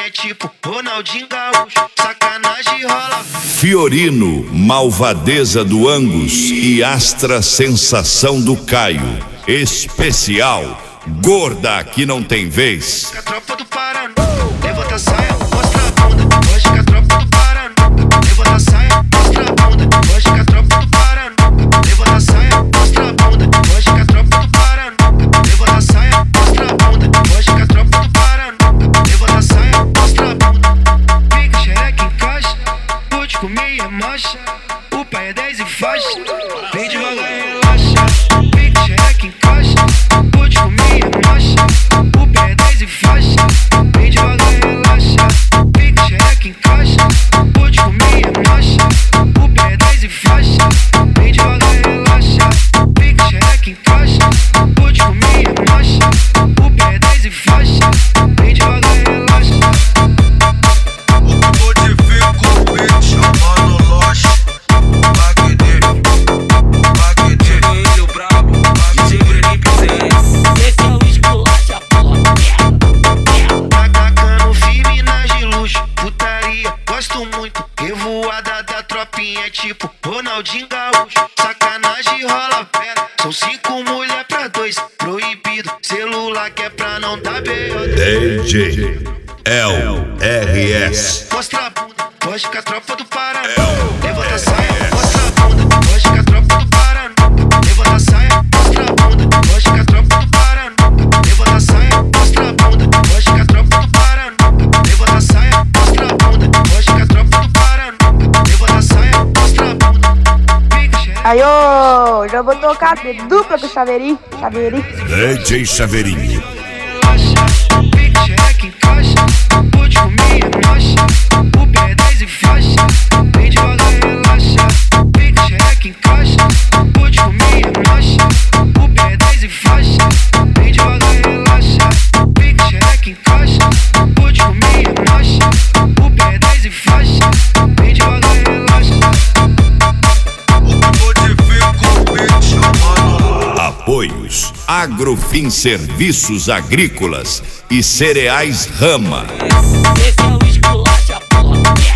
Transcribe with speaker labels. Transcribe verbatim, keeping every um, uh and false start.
Speaker 1: é tipo Ronaldinho Gaúcho, sacanagem rola.
Speaker 2: Fiorino, malvadeza do Angus e Astra, sensação do Caio. Especial, gorda que não tem vez.
Speaker 1: A tropa do Paraná, levanta a saia, mostra a bunda. Hoje que a tropa do Paraná, levanta a saia, mostra a bunda. Hoje que a tropa do Paraná, levanta a saia, mostra a bunda. Hoje que a tropa do Paraná, levanta a saia, mostra a bunda. Hoje que a tropa do Paraná, levanta a saia, mostra a bunda. Fica xereca em caixa, pode comer é marcha. O pai é dez e faixa, vem devagar e relaxa. Fica xereca em caixa, pode comer é marcha. O pai é dez e faixa, vem devagar e relaxa. Fica xereca em caixa, pode comer é marcha. O pai é dez e faixa, vem devagar e relaxa. Fica xereca em caixa, pode comer é marcha. O pai é dez e faixa, vem devagar e relaxa.
Speaker 3: Modifico o beat, chamando Lost. Magneto, Magneto, filho brabo, D J Brenin Presence.
Speaker 4: Esse é o esculacho, a porra.
Speaker 1: Tá tacando firme nas de luxo, putaria, gosto muito. Revoada da tropinha é tipo Ronaldinho Gaúcho, sacanagem rola pera. São cinco mulher pra dois, proibido. Celular que é pra não dar B O.
Speaker 2: D J L R S.
Speaker 1: Mostra a bunda, hoje que a tropa do Paraná. Levanta a saia, mostra a bunda. Hoje que a tropa do Paraná. Levanta a saia, mostra a bunda. Hoje que a tropa do Paraná. Levanta a saia, mostra a bunda. Hoje que a tropa do Paraná. Levanta a saia, mostra a bunda. Hoje que a tropa do Paraná. Levanta a saia, mostra a bunda. Fica xereca.
Speaker 5: Aí, ô, já vou tocar dupla com o Chaveirinho, Chaveirinho.
Speaker 2: D J Chaveirinho.
Speaker 1: Relaxa, fica xereca em caixa, pode comer é marcha. O pé é dez e faixa, vem devagar e relaxa. Fica xereca em caixa, pode comer é marcha. O pé é dez e faixa, vem devagar e relaxa. Fica xereca em caixa, pode comer é marcha. O pé é dez e faixa, vem devagar e relaxa.
Speaker 3: Modifico o beat, chamando
Speaker 2: Apoios Agrofin Serviços Agrícolas e Cereais Rama.
Speaker 4: Esse é o esculacho, a porra.